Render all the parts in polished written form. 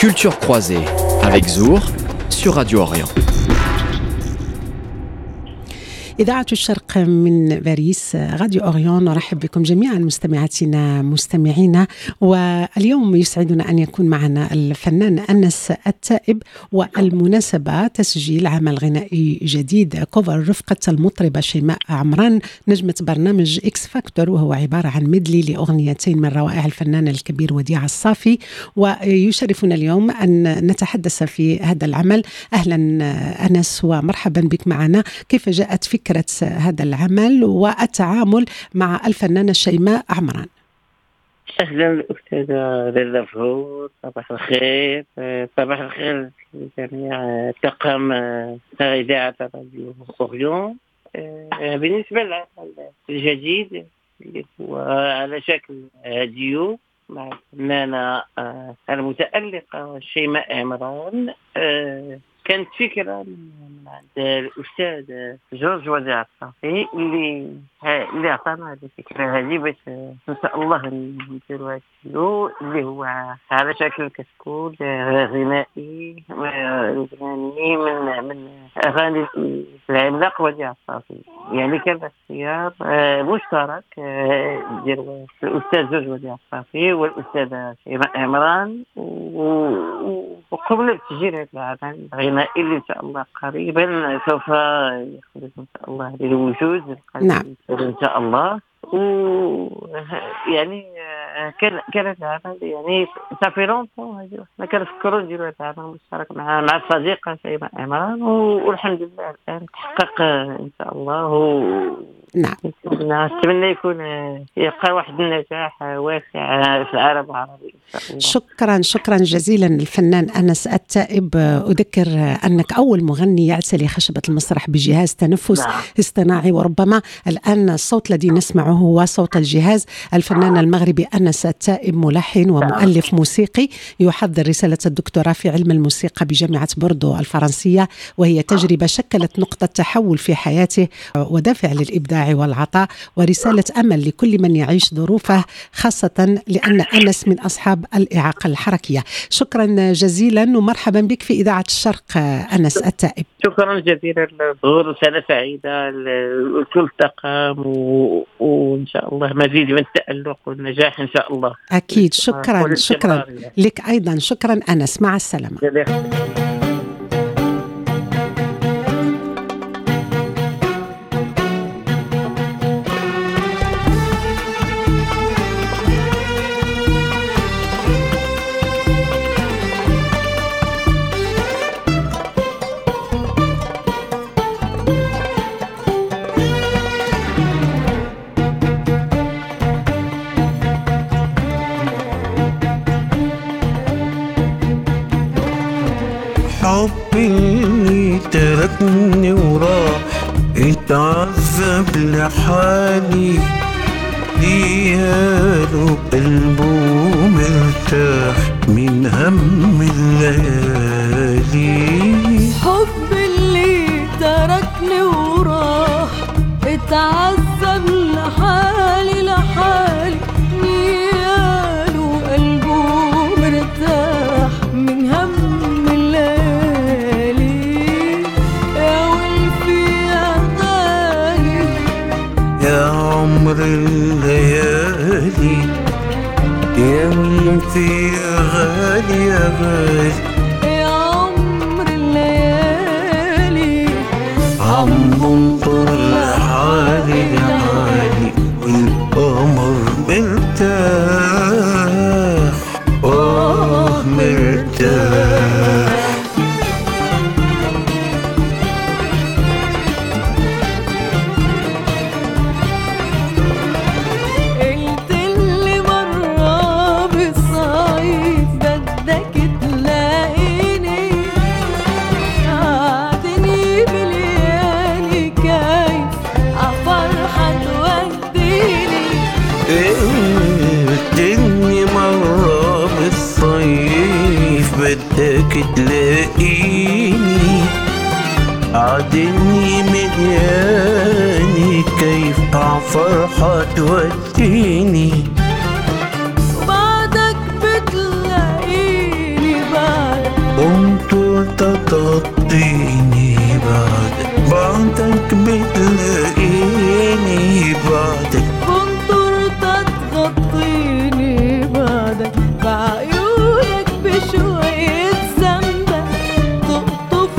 Culture croisée avec Zour sur Radio Orient. إذاعة الشرق من باريس راديو أوريون، نرحب بكم جميعا مستمعاتنا مستمعينا. واليوم يسعدنا أن يكون معنا الفنان أنس التائب، والمناسبة تسجيل عمل غنائي جديد كوفر رفقة المطربة شيماء عمران نجمة برنامج إكس فاكتور، وهو عبارة عن ميدلي لأغنيتين من روائع الفنان الكبير وديع الصافي. ويشرفنا اليوم أن نتحدث في هذا العمل. أهلا أنس ومرحبا بك معنا. كيف جاءت فكرة هذا العمل والتعامل مع الفنانة شيماء عمران؟ أهلا الأستاذة ليلى فهود، صباح الخير. صباح الخير لجميع طاقم إذاعة راديو أوريون. بالنسبة للعمل الجديد اللي هو على شكل ديو مع الفنانة المتألقة شيماء عمران، كانت فكرة من عند الأستاذ جورج وديع الصافي اللي أعطانا هذه الفكرة هذه باش إن شاء الله نديروا هذا الفيديو اللي هو على شكل كتكون غنائي من أغاني العملاق وديع الصافي. يعني كان اختيار مشترك ديال الأستاذ جورج وديع الصافي والأستاذة شيماء عمران، وقمنا بتسجيل هذا العمل الغنائي اللي إن شاء الله قريبا سوف يخرج إن شاء الله للوجود. نعم إن شاء الله. يعني كانت العمل يعني صافي لونطون هذه احنا كنفكروا نديروا هذا العمل مشترك مع الصديقة شيماء عمران، والحمد لله الآن تحقق إن شاء الله. نعم نتمنى يكون يبقى واحد النجاح واسع في العالم العربي إن شاء الله. شكرا جزيلا الفنان أنس التائب. أذكر أنك أول مغني يعتلي خشبة المسرح بجهاز تنفس اصطناعي، وربما الآن الصوت الذي نسمعه هو صوت الجهاز. الفنان المغربي أنس التائب ملحن ومؤلف موسيقي، يحضر رسالة الدكتوراه في علم الموسيقى بجامعة بوردو الفرنسية، وهي تجربة شكلت نقطة تحول في حياته ودافع للإبداع والعطاء ورسالة أمل لكل من يعيش ظروفه، خاصة لأن أنس من أصحاب الإعاقة الحركية. شكرا جزيلا ومرحبا بك في إذاعة الشرق أنس التائب. شكرا جزيلا للظهور، وسنة سعيدة لكل الطاقم، وإن شاء الله مزيد من التألق والنجاح إن شاء الله. أكيد. شكرا لك أيضا. شكرا أنس، مع السلامة. حبي اللي تركني وراح اتعذب لحالي، دياله قلبه مرتاح من هم الليالي. حبي اللي تركني وراح اتعذب لحالي دياله قلبه مرتاح من هم الليالي. يا من في غالي يا غالي، يا عمر الليالي عم بنطر حالي لحالي، والقمر مرتاح مرتاح. بدك تلاقيني عادني ملياني، كيف عفرحة توديني. بعدك بتلاقيني بعد انت تغطيني بعدك بتلاقيني بعدك بنطرتك تغطيني بعدك بعيونك بشوية زنبق تقطف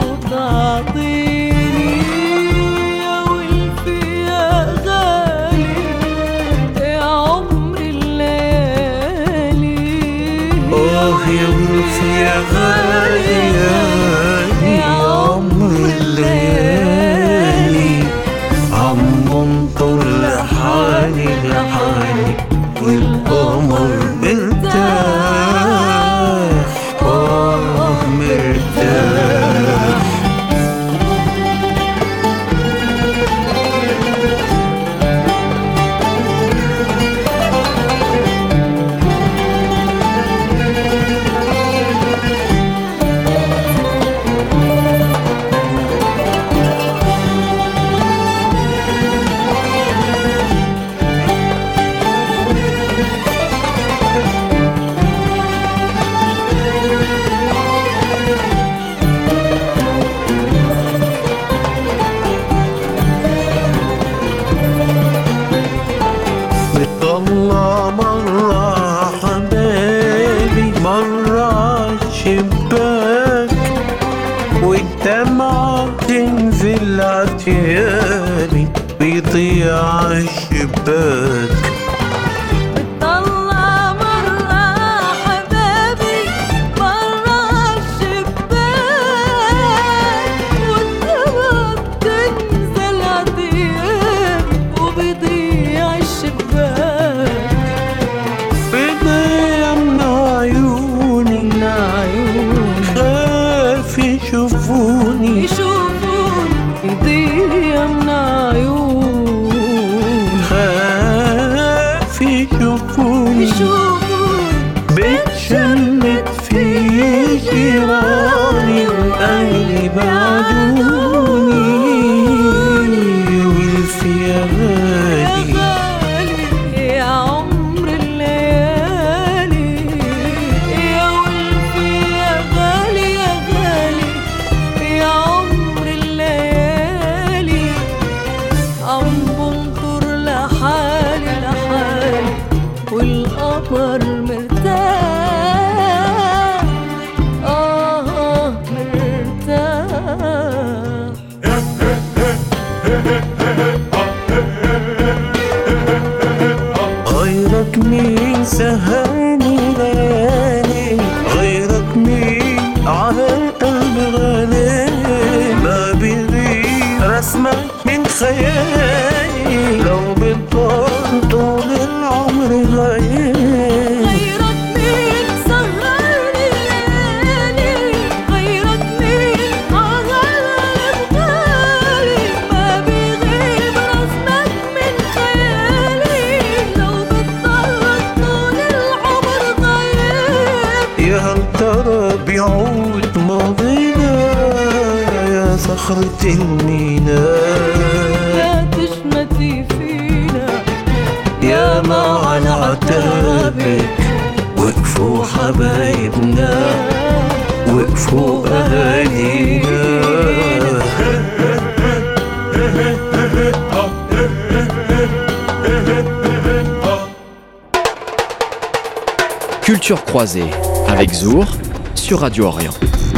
وتعطيني يا ولفي يا غالي يا عمر الليالي يا ولفي يا غالي يا عمر الليالي عم بنطر لحالي والقمر مرتاح مرتاح بتطلع مرة حبايبي مرة عالشباك والدمعة تنزل عتيابي بيضيع عالشباك بتطلع مرة حبابي مرة عالشباك والدمعة بتنزل عتيابي وبيضيع الشباك بيضيع من عيوني خاف يشوفوني يضيع من عيون خاف يشوفوني بتشمت في جيراني وأهلي بعدوني ولفي يا غالي يا عمر الليالي يا ولفي يا غالي يا عمر الليالي عم بنطر لحالي والقمر مرتاح مرتاح غيرك مين سهرني ليالي غيرك مين على القلب غالي ما بيغيب رسمك من خيالي لو بتضل طول العمر غير غيرك مين سهرني ليالي غيرك مين على القلب غالي ما بيغيب رسمك من خيالي لو بتضل طول العمر غيب يا هل ترى بيعود ماضينا يا صخرة الميناء لا تشمتي فينا يا ما على عتابك وقفوا حبايبنا وقفوا أهالينا Culture croisée avec Zour sur Radio Orient.